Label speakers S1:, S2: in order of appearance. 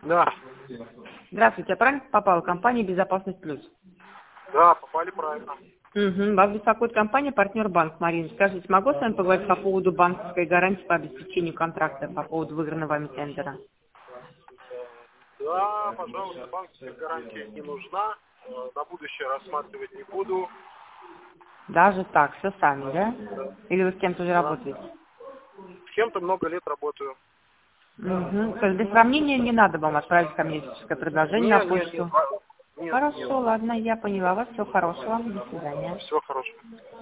S1: Да.
S2: Здравствуйте, я правильно попала? Компания «Безопасность плюс».
S1: Да, попали правильно.
S2: Угу. Вас беспокоит компания «Партнер Банк». Марина, скажите, могу с вами поговорить по поводу банковской гарантии по обеспечению контракта, по поводу выигранного вами тендера?
S1: Да, пожалуйста, банковская гарантия не нужна. На будущее рассматривать не буду.
S2: Даже так, все сами, да?
S1: Да.
S2: Или вы с кем-то уже
S1: Да.
S2: работаете?
S1: С кем-то много лет работаю.
S2: Угу. То есть без сравнения не надо вам отправить коммерческое предложение на
S1: Нет.
S2: почту?
S1: Нет.
S2: Хорошо, ладно, я поняла вас. Всего хорошего вам. До свидания.
S1: Всего хорошего.